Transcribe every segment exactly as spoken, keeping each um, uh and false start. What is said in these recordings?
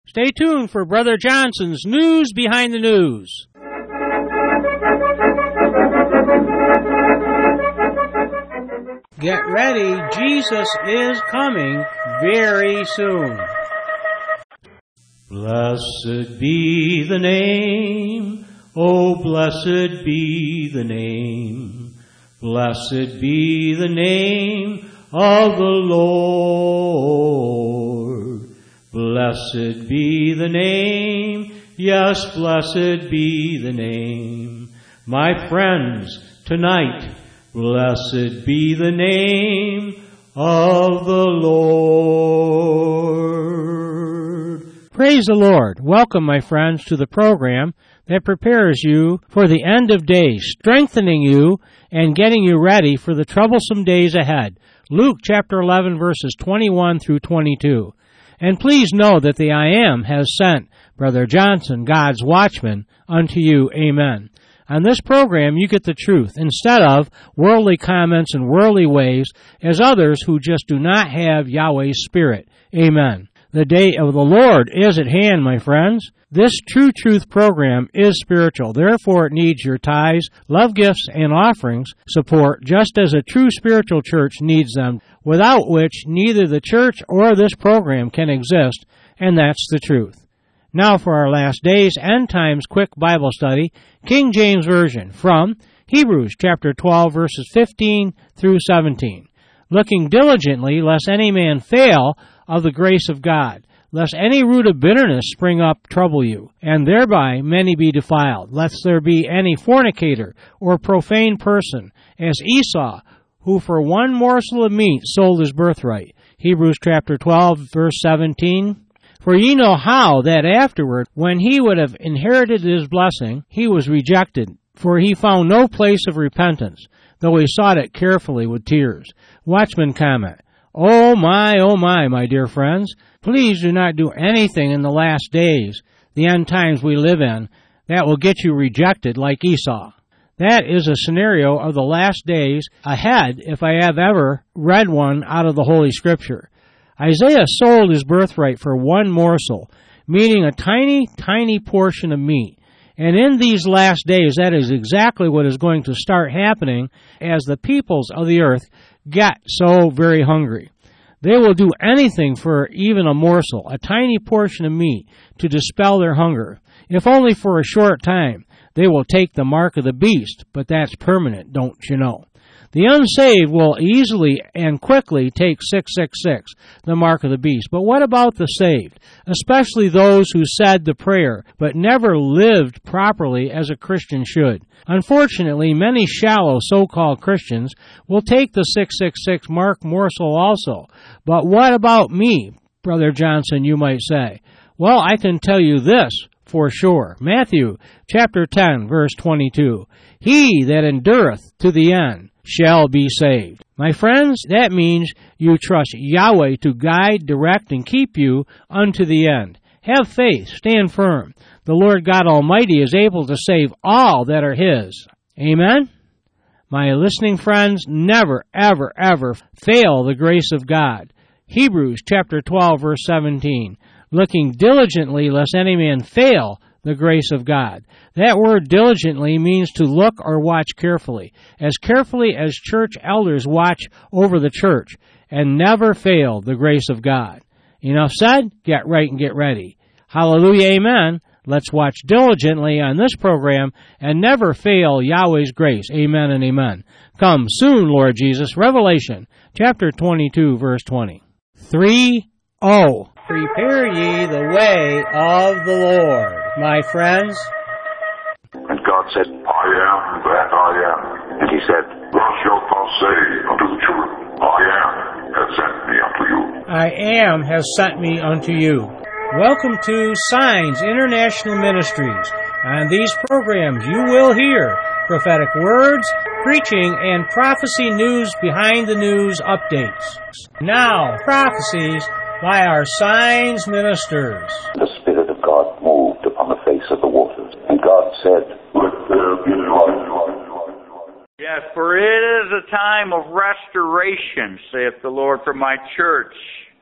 Stay tuned for Brother Johnson's News Behind the News. Get ready, Jesus is coming very soon. Blessed be the name, oh blessed be the name, blessed be the name of the Lord. Blessed be the name, yes, blessed be the name. My friends, tonight, blessed be the name of the Lord. Praise the Lord. Welcome, my friends, to the program that prepares you for the end of days, strengthening you and getting you ready for the troublesome days ahead. Luke chapter eleven, verses twenty-one through twenty-two. And please know that the I Am has sent Brother Johnson, God's watchman, unto you. Amen. On this program, you get the truth instead of worldly comments and worldly ways as others who just do not have Yahweh's Spirit. Amen. The day of the Lord is at hand, my friends. This True Truth program is spiritual. Therefore, it needs your tithes, love gifts, and offerings support, just as a true spiritual church needs them, without which neither the church or this program can exist, and that's the truth. Now for our last days end times quick Bible study, King James Version, from Hebrews chapter twelve, verses fifteen through seventeen. Looking diligently, lest any man fail of the grace of God, lest any root of bitterness spring up trouble you, and thereby many be defiled, lest there be any fornicator or profane person, as Esau, who for one morsel of meat sold his birthright. Hebrews chapter twelve, verse seventeen. For ye know how that afterward, when he would have inherited his blessing, he was rejected, for he found no place of repentance, though he sought it carefully with tears. Watchman comment, Oh my, oh my, my dear friends, please do not do anything in the last days, the end times we live in, that will get you rejected like Esau. That is a scenario of the last days ahead if I have ever read one out of the Holy Scripture. Isaiah sold his birthright for one morsel, meaning a tiny, tiny portion of meat. And in these last days, that is exactly what is going to start happening as the peoples of the earth get so very hungry. They will do anything for even a morsel, a tiny portion of meat, to dispel their hunger. If only for a short time, they will take the mark of the beast, but that's permanent, don't you know. The unsaved will easily and quickly take six six six, the mark of the beast. But what about the saved, especially those who said the prayer but never lived properly as a Christian should? Unfortunately, many shallow so-called Christians will take the six six six mark morsel also. But what about me, Brother Johnson, you might say? Well, I can tell you this for sure. Matthew chapter ten, verse twenty-two. He that endureth to the end shall be saved. My friends, that means you trust Yahweh to guide, direct, and keep you unto the end. Have faith, stand firm. The Lord God Almighty is able to save all that are His. Amen? My listening friends, never, ever, ever fail the grace of God. Hebrews chapter twelve, verse seventeen. Looking diligently lest any man fail the grace of God. That word diligently means to look or watch carefully, as carefully as church elders watch over the church, and never fail the grace of God. Enough said, get right and get ready. Hallelujah, amen. Let's watch diligently on this program and never fail Yahweh's grace. Amen and amen. Come soon, Lord Jesus. Revelation chapter twenty-two, verse twenty. three oh. Prepare ye the way of the Lord, my friends. And God said, I am that I am. And He said, Thus shalt thou say unto the children, I am has sent me unto you. I am has sent me unto you. Welcome to Signs International Ministries. On these programs you will hear prophetic words, preaching, and prophecy news behind the news updates. Now, prophecies by our Signs ministers. The Spirit of God moved upon the face of the waters, and God said, Let there be light. Yes, for it is a time of restoration, saith the Lord, for my church.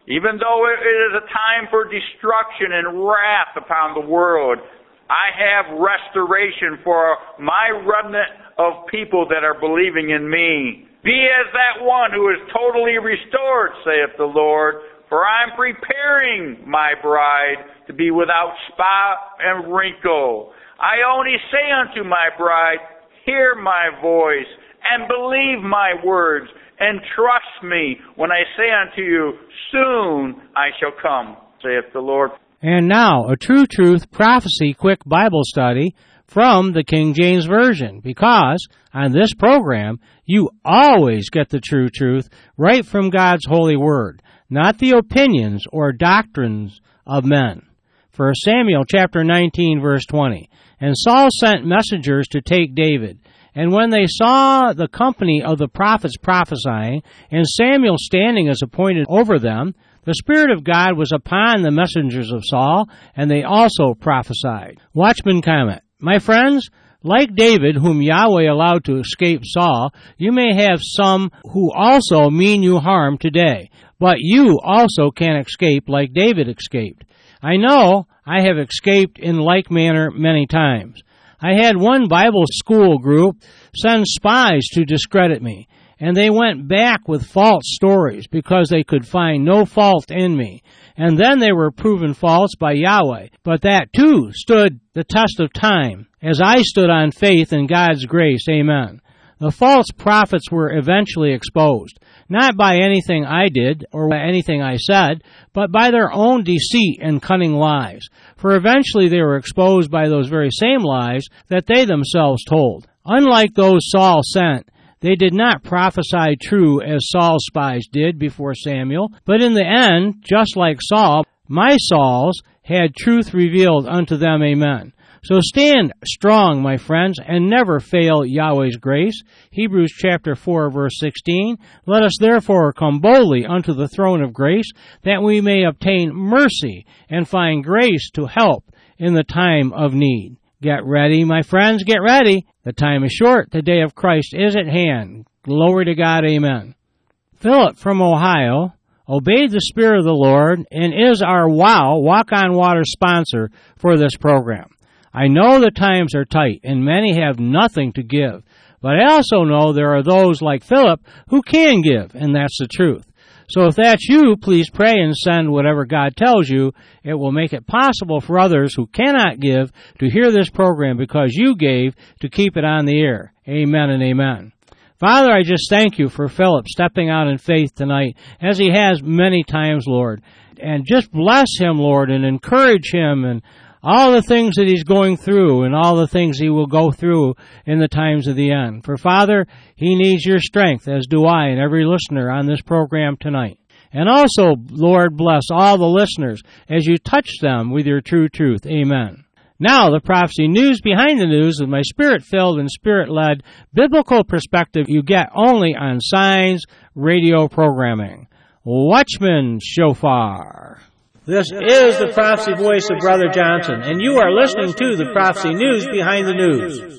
Even though it is a time for destruction and wrath upon the world, I have restoration for my remnant of people that are believing in me. Be as that one who is totally restored, saith the Lord, for I am preparing my bride to be without spot and wrinkle. I only say unto my bride, hear my voice, and believe my words, and trust me when I say unto you, soon I shall come, saith the Lord. And now, a True Truth Prophecy Quick Bible Study from the King James Version, because on this program, you always get the true truth right from God's holy word, not the opinions or doctrines of men. First Samuel chapter nineteen, verse twenty. And Saul sent messengers to take David. And when they saw the company of the prophets prophesying, and Samuel standing as appointed over them, the Spirit of God was upon the messengers of Saul, and they also prophesied. Watchman comment. My friends, like David, whom Yahweh allowed to escape Saul, you may have some who also mean you harm today. But you also can escape like David escaped. I know I have escaped in like manner many times. I had one Bible school group send spies to discredit me, and they went back with false stories because they could find no fault in me. And then they were proven false by Yahweh. But that too stood the test of time, as I stood on faith in God's grace. Amen. The false prophets were eventually exposed, not by anything I did or by anything I said, but by their own deceit and cunning lies. For eventually they were exposed by those very same lies that they themselves told. Unlike those Saul sent, they did not prophesy true as Saul's spies did before Samuel, but in the end, just like Saul, my Sauls had truth revealed unto them. Amen. So stand strong, my friends, and never fail Yahweh's grace. Hebrews chapter four, verse sixteen. Let us therefore come boldly unto the throne of grace, that we may obtain mercy and find grace to help in the time of need. Get ready, my friends, get ready. The time is short. The day of Christ is at hand. Glory to God. Amen. Philip from Ohio obeyed the Spirit of the Lord and is our WOW, Walk on Water sponsor for this program. I know the times are tight and many have nothing to give, but I also know there are those like Philip who can give, and that's the truth. So if that's you, please pray and send whatever God tells you. It will make it possible for others who cannot give to hear this program because you gave to keep it on the air. Amen and amen. Father, I just thank you for Philip stepping out in faith tonight, as he has many times, Lord. And just bless him, Lord, and encourage him and all the things that he's going through and all the things he will go through in the times of the end. For, Father, he needs your strength, as do I and every listener on this program tonight. And also, Lord, bless all the listeners as you touch them with your true truth. Amen. Now, the prophecy news behind the news with my spirit-filled and spirit-led biblical perspective you get only on Signs Radio programming. Watchman Shofar. This is the prophecy voice of Brother Johnson, and you are listening to the prophecy news behind the news.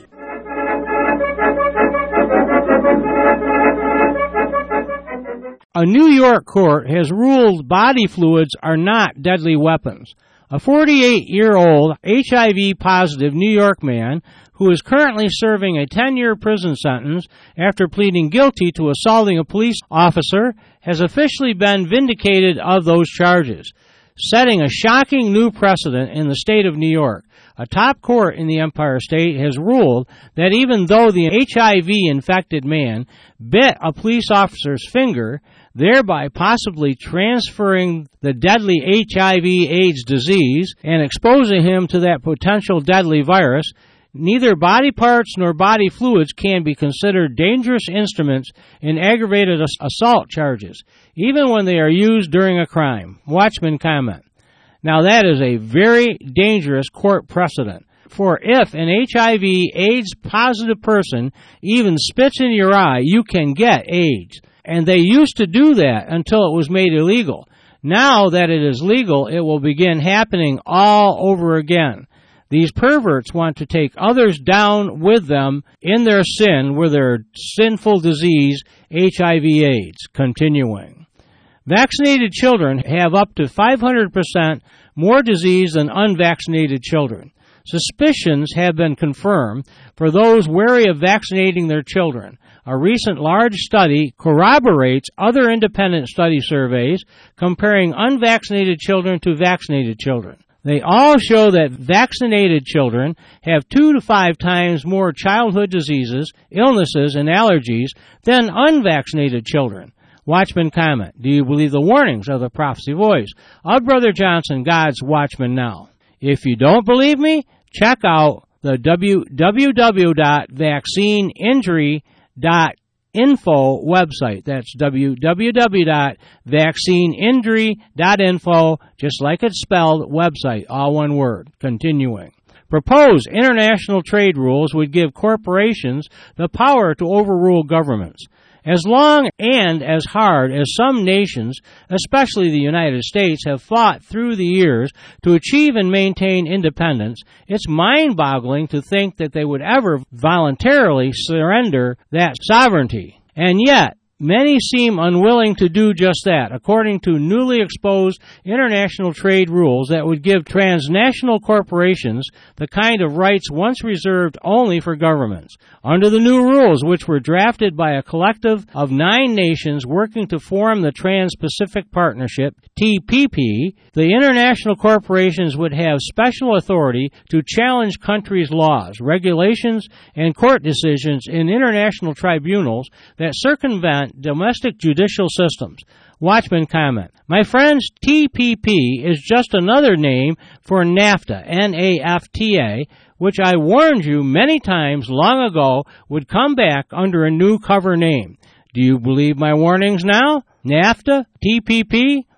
A New York court has ruled body fluids are not deadly weapons. A forty-eight-year-old H I V-positive New York man who is currently serving a ten-year prison sentence after pleading guilty to assaulting a police officer has officially been vindicated of those charges, setting a shocking new precedent in the state of New York. A top court in the Empire State has ruled that even though the H I V-infected man bit a police officer's finger, thereby possibly transferring the deadly H I V AIDS disease and exposing him to that potential deadly virus, neither body parts nor body fluids can be considered dangerous instruments in aggravated assault charges, even when they are used during a crime. Watchman comment. Now that is a very dangerous court precedent. For if an H I V AIDS positive person even spits in your eye, you can get AIDS. And they used to do that until it was made illegal. Now that it is legal, it will begin happening all over again. These perverts want to take others down with them in their sin with their sinful disease, H I V AIDS. Continuing. Vaccinated children have up to five hundred percent more disease than unvaccinated children. Suspicions have been confirmed for those wary of vaccinating their children. A recent large study corroborates other independent study surveys comparing unvaccinated children to vaccinated children. They all show that vaccinated children have two to five times more childhood diseases, illnesses, and allergies than unvaccinated children. Watchman comment, do you believe the warnings of the prophecy voice of Brother Johnson, God's Watchman Now? If you don't believe me, check out the w w w dot vaccine injury dot info website. That's w w w dot vaccine injury dot info, just like it's spelled, website, all one word. Continuing. Proposed international trade rules would give corporations the power to overrule governments. As long and as hard as some nations, especially the United States, have fought through the years to achieve and maintain independence, it's mind-boggling to think that they would ever voluntarily surrender that sovereignty. And yet, many seem unwilling to do just that, according to newly exposed international trade rules that would give transnational corporations the kind of rights once reserved only for governments. Under the new rules, which were drafted by a collective of nine nations working to form the Trans-Pacific Partnership, T P P, the international corporations would have special authority to challenge countries' laws, regulations, and court decisions in international tribunals that circumvent domestic judicial systems. Watchman comment, my friends, T P P is just another name for NAFTA, N A F T A, which I warned you many times long ago would come back under a new cover name. Do you believe my warnings now? NAFTA, T P P,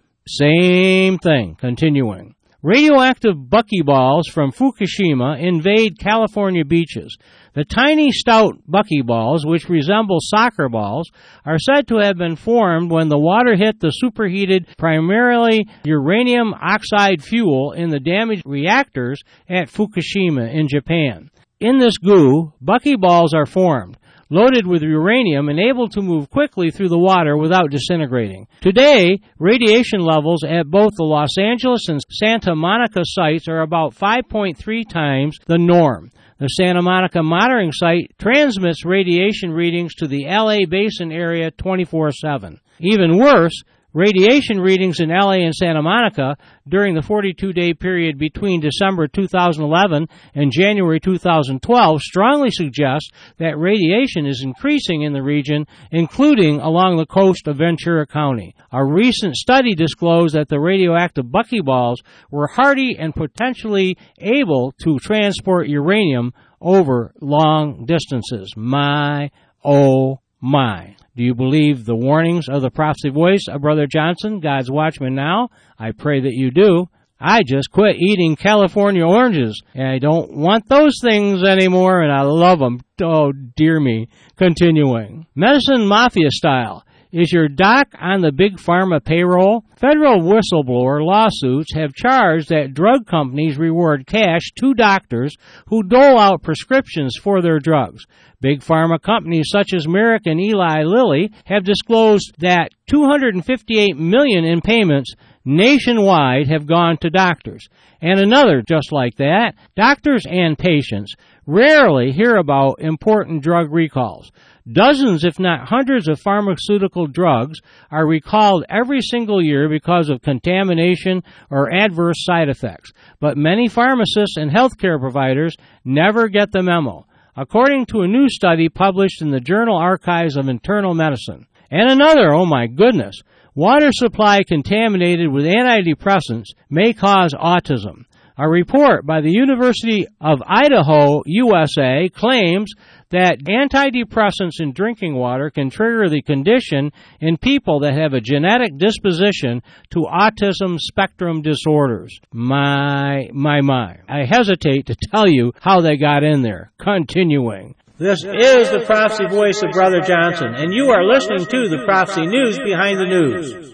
same thing. Continuing. Radioactive buckyballs from Fukushima invade California beaches. The tiny, stout buckyballs, which resemble soccer balls, are said to have been formed when the water hit the superheated, primarily uranium oxide fuel in the damaged reactors at Fukushima in Japan. In this goo, buckyballs are formed, loaded with uranium and able to move quickly through the water without disintegrating. Today, radiation levels at both the Los Angeles and Santa Monica sites are about five point three times the norm. The Santa Monica monitoring site transmits radiation readings to the L A basin area twenty-four seven. Even worse, radiation readings in L A and Santa Monica during the forty-two day period between December two thousand eleven and January two thousand twelve strongly suggest that radiation is increasing in the region, including along the coast of Ventura County. A recent study disclosed that the radioactive buckyballs were hardy and potentially able to transport uranium over long distances. My, oh, my. Do you believe the warnings of the prophecy voice of Brother Johnson, God's Watchman Now? I pray that you do. I just quit eating California oranges, and I don't want those things anymore, and I love them. Oh, dear me. Continuing. Medicine Mafia style. Is your doc on the big pharma payroll? Federal whistleblower lawsuits have charged that drug companies reward cash to doctors who dole out prescriptions for their drugs. Big pharma companies such as Merck and Eli Lilly have disclosed that two hundred fifty-eight million dollars in payments nationwide have gone to doctors. And another just like that, doctors and patients rarely hear about important drug recalls. Dozens, if not hundreds, of pharmaceutical drugs are recalled every single year because of contamination or adverse side effects. But many pharmacists and healthcare providers never get the memo, according to a new study published in the Journal Archives of Internal Medicine. And another, oh my goodness, water supply contaminated with antidepressants may cause autism. A report by the University of Idaho, U S A, claims that antidepressants in drinking water can trigger the condition in people that have a genetic disposition to autism spectrum disorders. My, my, my. I hesitate to tell you how they got in there. Continuing. This is the prophecy voice of Brother Johnson, and you are listening to the Prophecy News Behind the News.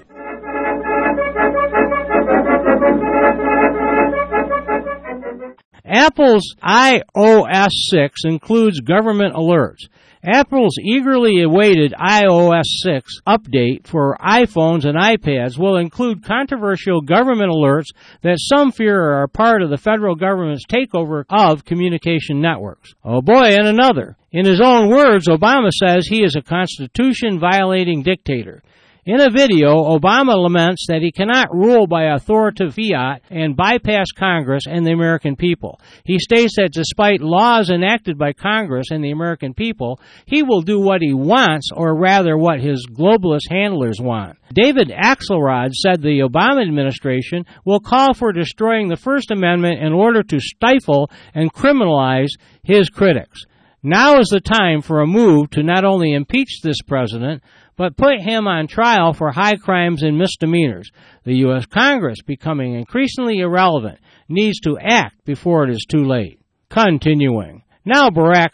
Apple's i O S six includes government alerts. Apple's eagerly awaited i O S six update for iPhones and iPads will include controversial government alerts that some fear are part of the federal government's takeover of communication networks. Oh boy, and another. In his own words, Obama says he is a Constitution-violating dictator. In a video, Obama laments that he cannot rule by authoritative fiat and bypass Congress and the American people. He states that despite laws enacted by Congress and the American people, he will do what he wants, or rather what his globalist handlers want. David Axelrod said the Obama administration will call for destroying the First Amendment in order to stifle and criminalize his critics. Now is the time for a move to not only impeach this president, but put him on trial for high crimes and misdemeanors. The U S Congress, becoming increasingly irrelevant, needs to act before it is too late. Continuing. Now Barack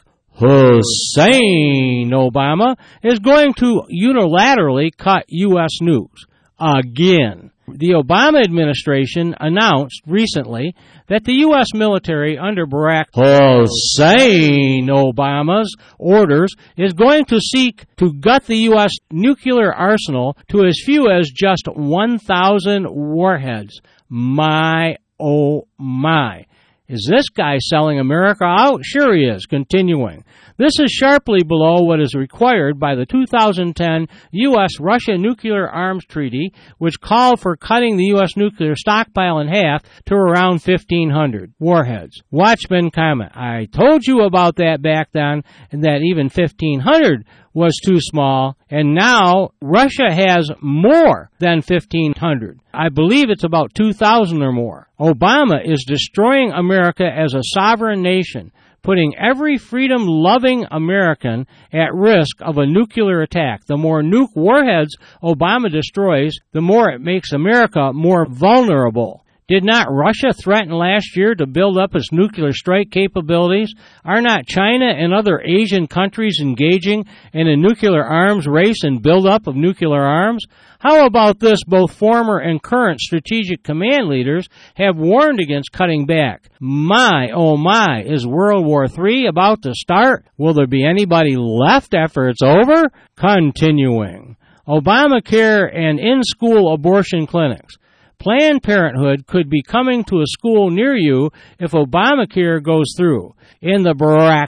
Hussein Obama is going to unilaterally cut U S nukes. Again. The Obama administration announced recently that the U S military under Barack Hussein Obama's orders is going to seek to gut the U S nuclear arsenal to as few as just one thousand warheads. My, oh my. Is this guy selling America out? Sure he is. Continuing. This is sharply below what is required by the two thousand ten U S Russia Nuclear Arms Treaty, which called for cutting the U S nuclear stockpile in half to around fifteen hundred warheads. Watchman comment. I told you about that back then, and that even fifteen hundred was too small, and now Russia has more than fifteen hundred. I believe it's about two thousand or more. Obama is destroying America as a sovereign nation, putting every freedom-loving American at risk of a nuclear attack. The more nuke warheads Obama destroys, the more it makes America more vulnerable. Did not Russia threaten last year to build up its nuclear strike capabilities? Are not China and other Asian countries engaging in a nuclear arms race and buildup of nuclear arms? How about this? Both former and current strategic command leaders have warned against cutting back. My, oh my, is World War Three about to start? Will there be anybody left after it's over? Continuing. Obamacare and in-school abortion clinics. Planned Parenthood could be coming to a school near you if Obamacare goes through. In the Barack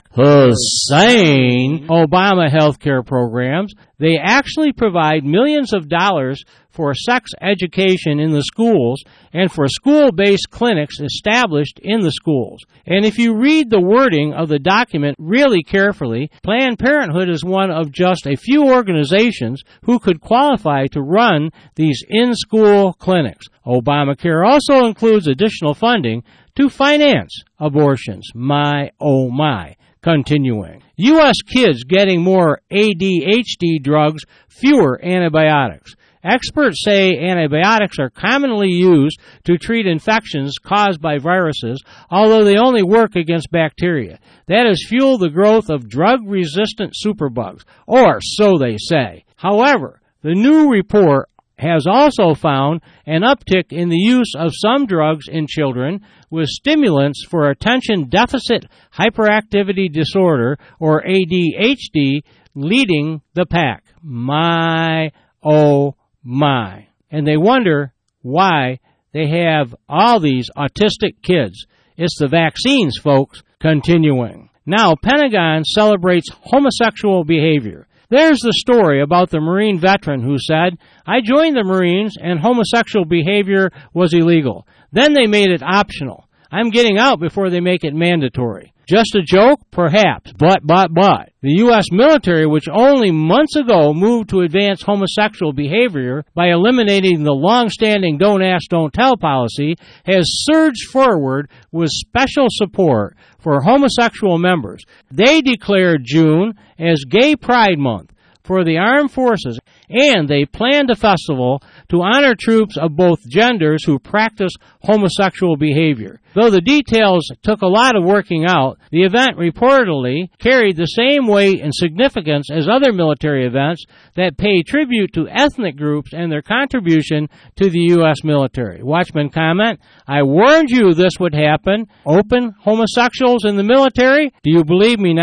Hussein Obama health care programs, they actually provide millions of dollars for sex education in the schools and for school-based clinics established in the schools. And if you read the wording of the document really carefully, Planned Parenthood is one of just a few organizations who could qualify to run these in-school clinics. Obamacare also includes additional funding to finance abortions. My, oh my. Continuing. U S kids getting more A D H D drugs, fewer antibiotics. Experts say antibiotics are commonly used to treat infections caused by viruses, although they only work against bacteria. That has fueled the growth of drug-resistant superbugs, or so they say. However, the new report has also found an uptick in the use of some drugs in children with stimulants for attention deficit hyperactivity disorder, or A D H D, leading the pack. My, oh my. And they wonder why they have all these autistic kids. It's the vaccines, folks. Continuing. Now, Pentagon celebrates homosexual behavior. There's the story about the Marine veteran who said, I joined the Marines and homosexual behavior was illegal. Then they made it optional. I'm getting out before they make it mandatory. Just a joke? Perhaps. But, but, but. The U S military, which only months ago moved to advance homosexual behavior by eliminating the long-standing don't ask, don't tell policy, has surged forward with special support for homosexual members. They declared June as Gay Pride Month for the armed forces, and they planned a festival to honor troops of both genders who practice homosexual behavior. Though the details took a lot of working out, the event reportedly carried the same weight and significance as other military events that pay tribute to ethnic groups and their contribution to the U S military. Watchman comment, I warned you this would happen. Open homosexuals in the military? Do you believe me now?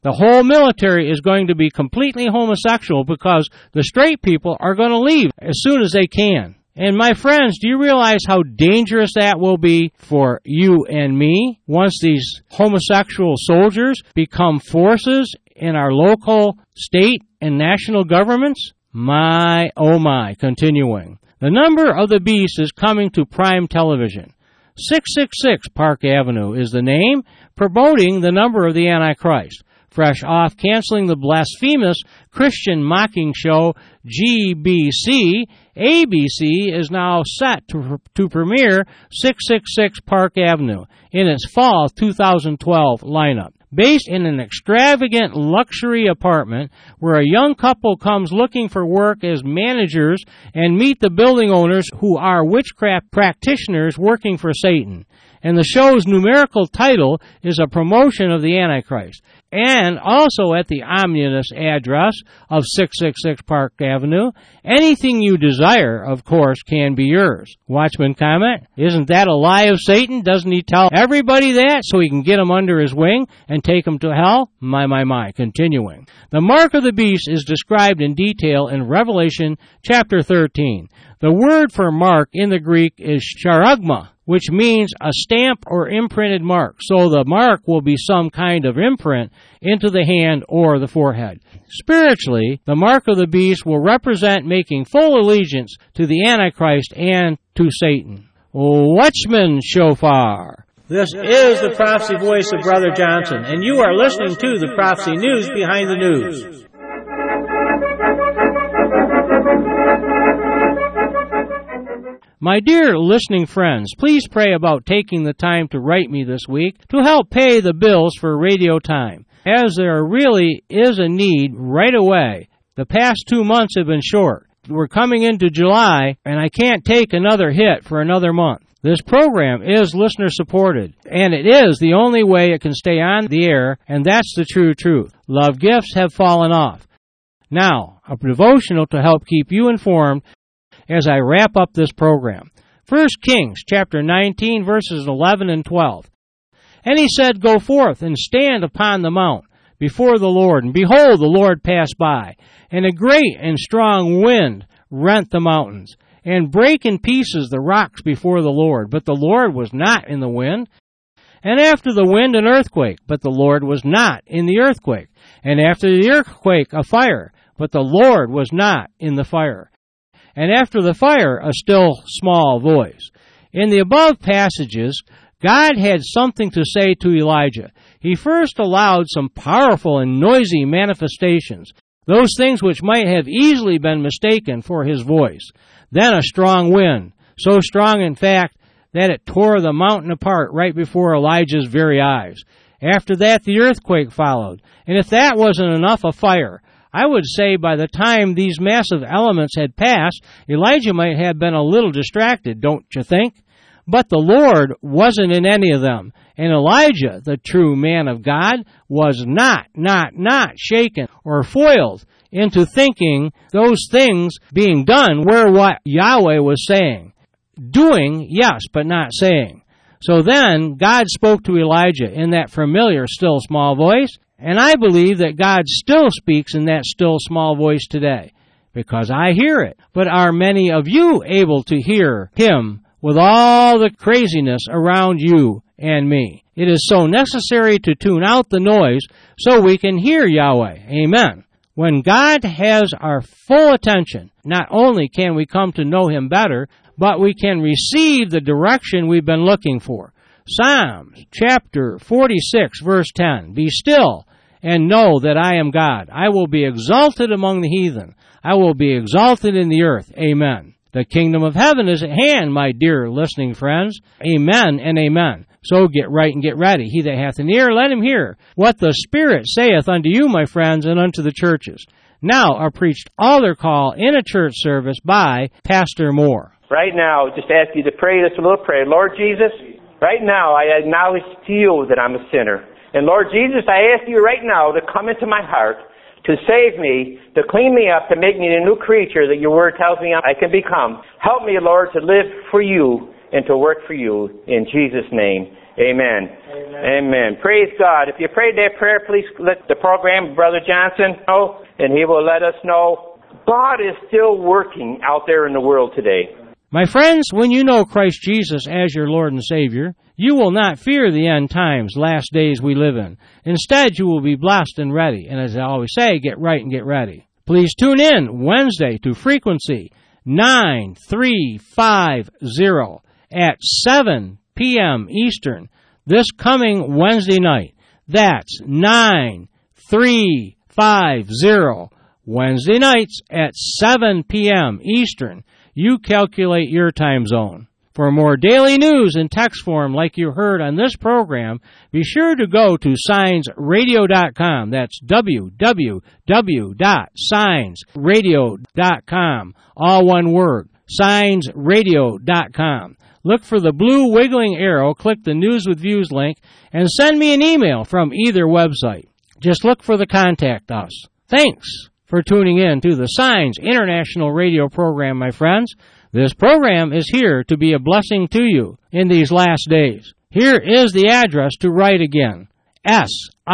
The whole military is going to be completely homosexual because the straight people are going to leave as soon as they can. And my friends, do you realize how dangerous that will be for you and me once these homosexual soldiers become forces in our local, state, and national governments? My, oh my, continuing. The number of the beast is coming to prime television. six six six Park Avenue is the name, promoting the number of the Antichrist. Fresh off canceling the blasphemous Christian mocking show G B C, A B C is now set to, to premiere six six six Park Avenue in its fall two thousand twelve lineup. Based in an extravagant luxury apartment where a young couple comes looking for work as managers and meet the building owners who are witchcraft practitioners working for Satan. And the show's numerical title is a promotion of the Antichrist. And also at the ominous address of six six six Park Avenue, anything you desire, of course, can be yours. Watchman comment, isn't that a lie of Satan? Doesn't he tell everybody that so he can get them under his wing and take them to hell? My, my, my. Continuing. The mark of the beast is described in detail in Revelation chapter thirteen. The word for mark in the Greek is charagma, which means a stamp or imprinted mark. So the mark will be some kind of imprint into the hand or the forehead. Spiritually, the mark of the beast will represent making full allegiance to the Antichrist and to Satan. Watchman Shofar. This is the prophecy voice of Brother Johnson, and you are listening to the Prophecy News Behind the News. My dear listening friends, please pray about taking the time to write me this week to help pay the bills for radio time, as there really is a need right away. The past two months have been short. We're coming into July, and I can't take another hit for another month. This program is listener-supported, and it is the only way it can stay on the air, and that's the true truth. Love gifts have fallen off. Now, a devotional to help keep you informed as I wrap up this program. First Kings chapter nineteen, verses eleven and twelve. And he said, Go forth and stand upon the mount before the Lord, and behold, the Lord passed by, and a great and strong wind rent the mountains, and brake in pieces the rocks before the Lord. But the Lord was not in the wind. And after the wind an earthquake, but the Lord was not in the earthquake. And after the earthquake a fire, but the Lord was not in the fire. And after the fire, a still small voice. In the above passages, God had something to say to Elijah. He first allowed some powerful and noisy manifestations, those things which might have easily been mistaken for his voice. Then a strong wind, so strong in fact that it tore the mountain apart right before Elijah's very eyes. After that, the earthquake followed. And if that wasn't enough, a fire. I would say by the time these massive elements had passed, Elijah might have been a little distracted, don't you think? But the Lord wasn't in any of them. And Elijah, the true man of God, was not, not, not shaken or foiled into thinking those things being done were what Yahweh was saying. Doing, yes, but not saying. So then God spoke to Elijah in that familiar still small voice. And I believe that God still speaks in that still small voice today, because I hear it. But are many of you able to hear Him with all the craziness around you and me? It is so necessary to tune out the noise so we can hear Yahweh. Amen. When God has our full attention, not only can we come to know Him better, but we can receive the direction we've been looking for. Psalms chapter forty-six, verse ten. Be still and know that I am God. I will be exalted among the heathen. I will be exalted in the earth. Amen. The kingdom of heaven is at hand, my dear listening friends. Amen and amen. So get right and get ready. He that hath an ear, let him hear what the Spirit saith unto you, my friends, and unto the churches. Now are preached altar call in a church service by Pastor Moore. Right now, just ask you to pray this little prayer. Lord Jesus, right now I acknowledge to you that I'm a sinner. And Lord Jesus, I ask you right now to come into my heart, to save me, to clean me up, to make me the new creature that your word tells me I can become. Help me, Lord, to live for you and to work for you. In Jesus' name, Amen. Amen. Amen. Praise God. If you prayed that prayer, please let the program, Brother Johnson, know, and he will let us know God is still working out there in the world today. My friends, when you know Christ Jesus as your Lord and Savior, you will not fear the end times, last days we live in. Instead, you will be blessed and ready. And as I always say, get right and get ready. Please tune in Wednesday to Frequency nine three five zero at seven p.m. Eastern this coming Wednesday night. That's nine three five zero Wednesday nights at seven p.m. Eastern. You calculate your time zone. For more daily news in text form like you heard on this program, be sure to go to signs radio dot com. That's w w w dot signs radio dot com. All one word, signs radio dot com. Look for the blue wiggling arrow, click the News with Views link, and send me an email from either website. Just look for the Contact Us. Thanks for tuning in to the Signs International Radio program, my friends. This program is here to be a blessing to you in these last days. Here is the address to write again. S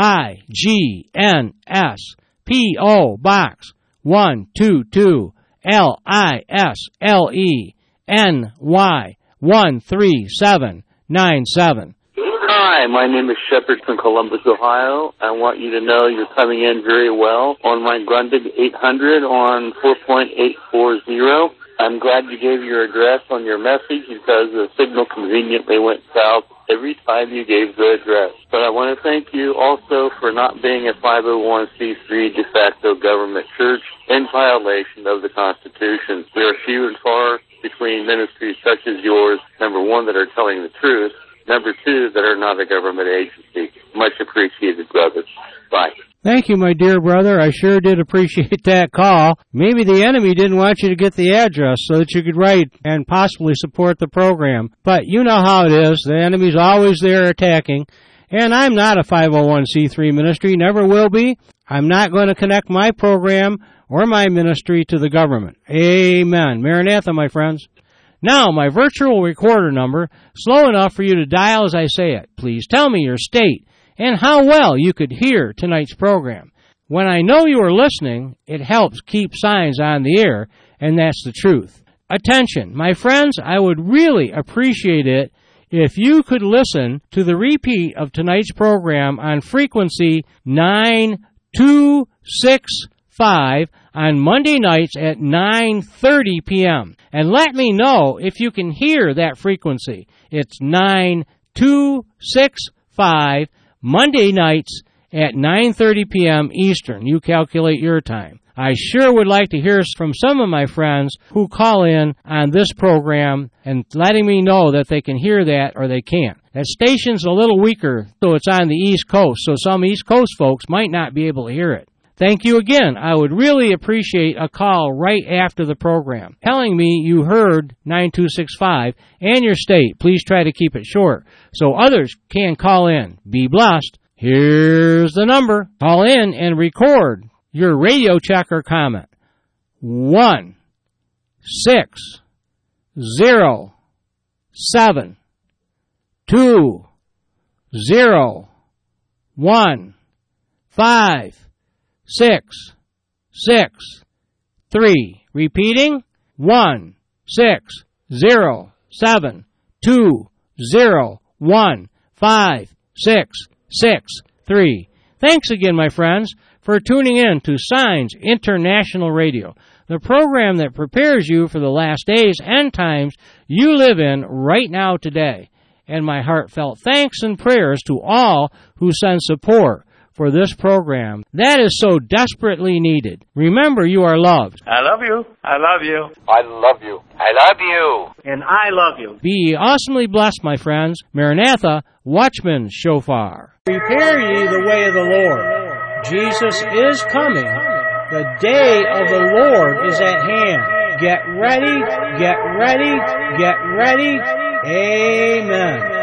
I G N S P O Box one two two L I S L E N Y one three seven nine seven. Hi, my name is Shepard from Columbus, Ohio. I want you to know you're coming in very well on my Grundig eight hundred on four point eight four zero. I'm glad you gave your address on your message because the signal conveniently went south every time you gave the address. But I want to thank you also for not being a five oh one c three de facto government church in violation of the Constitution. There are few and far between ministries such as yours, number one, that are telling the truth, number two, that are not a government agency. Much appreciated, brothers. Bye. Thank you, my dear brother. I sure did appreciate that call. Maybe the enemy didn't want you to get the address so that you could write and possibly support the program. But you know how it is. The enemy's always there attacking. And I'm not a five oh one c three ministry, never will be. I'm not going to connect my program or my ministry to the government. Amen. Maranatha, my friends. Now, my virtual recorder number, slow enough for you to dial as I say it. Please tell me your state and how well you could hear tonight's program. When I know you are listening, it helps keep Signs on the air, and that's the truth. Attention, my friends, I would really appreciate it if you could listen to the repeat of tonight's program on frequency nine two six five on Monday nights at nine thirty p.m. And let me know if you can hear that frequency. It's nine two six five Monday nights at nine thirty p.m. Eastern. You calculate your time. I sure would like to hear from some of my friends who call in on this program and letting me know that they can hear that or they can't. That station's a little weaker, so it's on the East Coast, so some East Coast folks might not be able to hear it. Thank you again. I would really appreciate a call right after the program telling me you heard nine two six five and your state. Please try to keep it short so others can call in. Be blessed. Here's the number. Call in and record your radio check or comment. One six zero seven two zero one five six six three. Repeating, one six zero seven two zero one five six six three. Thanks again, my friends, for tuning in to Signs International Radio, the program that prepares you for the last days and times you live in right now today. And my heartfelt thanks and prayers to all who send support for this program that is so desperately needed. Remember, you are loved. I love you. I love you. I love you. I love you. And I love you. Be ye awesomely blessed, my friends. Maranatha, Watchman Shofar. Prepare ye the way of the Lord. Jesus is coming. The day of the Lord is at hand. Get ready, get ready, get ready. Amen.